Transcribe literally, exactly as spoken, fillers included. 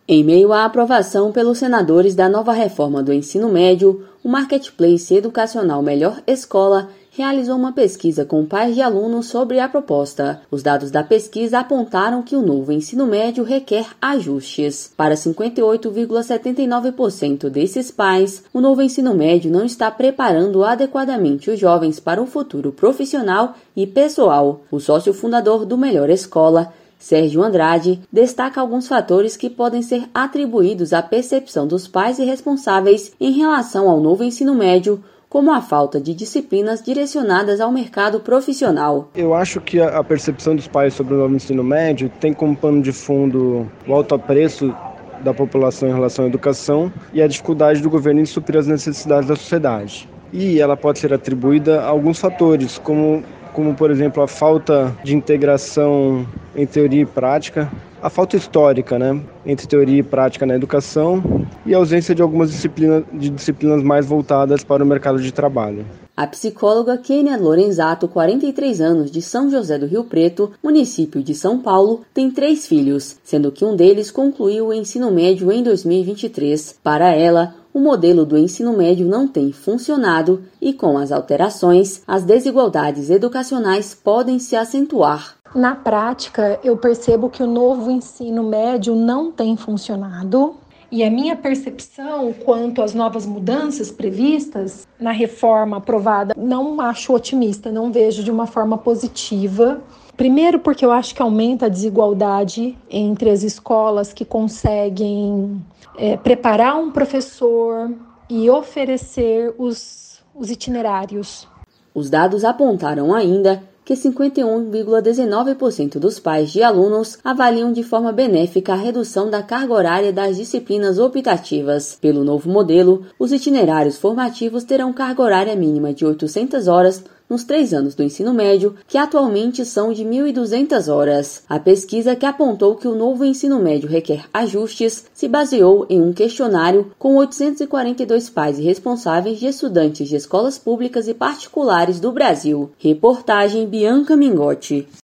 Em meio à aprovação pelos senadores da nova reforma do ensino médio, o Marketplace Educacional Melhor Escola realizou uma pesquisa com pais de alunos sobre a proposta. Os dados da pesquisa apontaram que o novo ensino médio requer ajustes. Para cinquenta e oito vírgula setenta e nove por cento desses pais, o novo ensino médio não está preparando adequadamente os jovens para um futuro profissional e pessoal. O sócio fundador do Melhor Escola, Sérgio Andrade, destaca alguns fatores que podem ser atribuídos à percepção dos pais e responsáveis em relação ao novo ensino médio, como a falta de disciplinas direcionadas ao mercado profissional. Eu acho que a percepção dos pais sobre o novo ensino médio tem como pano de fundo o alto apreço da população em relação à educação e a dificuldade do governo em suprir as necessidades da sociedade. E ela pode ser atribuída a alguns fatores, como como, por exemplo, a falta de integração em teoria e prática, a falta histórica, né, entre teoria e prática na educação e a ausência de algumas disciplinas, de disciplinas mais voltadas para o mercado de trabalho. A psicóloga Kênia Lorenzato, quarenta e três anos, de São José do Rio Preto, município de São Paulo, tem três filhos, sendo que um deles concluiu o ensino médio em dois mil e vinte e três. Para ela, o modelo do ensino médio não tem funcionado e, com as alterações, as desigualdades educacionais podem se acentuar. Na prática, eu percebo que o novo ensino médio não tem funcionado. E a minha percepção quanto às novas mudanças previstas na reforma aprovada, não acho otimista, não vejo de uma forma positiva. Primeiro porque eu acho que aumenta a desigualdade entre as escolas que conseguem é, preparar um professor e oferecer os, os itinerários. Os dados apontaram ainda que cinquenta e um vírgula dezenove por cento dos pais de alunos avaliam de forma benéfica a redução da carga horária das disciplinas optativas. Pelo novo modelo, os itinerários formativos terão carga horária mínima de oitocentas horas nos três anos do ensino médio, que atualmente são de mil e duzentas horas. A pesquisa, que apontou que o novo ensino médio requer ajustes, se baseou em um questionário com oitocentos e quarenta e dois pais e responsáveis de estudantes de escolas públicas e particulares do Brasil. Reportagem Bianca Mingotti.